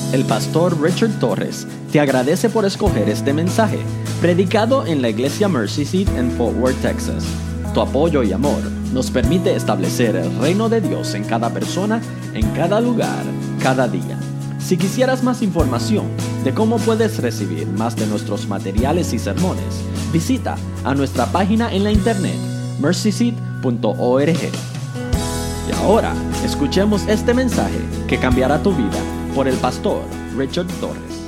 El pastor Richard Torres te agradece por escoger este mensaje, predicado en la iglesia Mercy Seat en Fort Worth, Texas. Tu apoyo y amor nos permite establecer el reino de Dios en cada persona, en cada lugar, cada día. Si quisieras más información de cómo puedes recibir más de nuestros materiales y sermones, visita a nuestra página en la internet, mercyseat.org. Y ahora, escuchemos este mensaje que cambiará tu vida, por el pastor Richard Torres.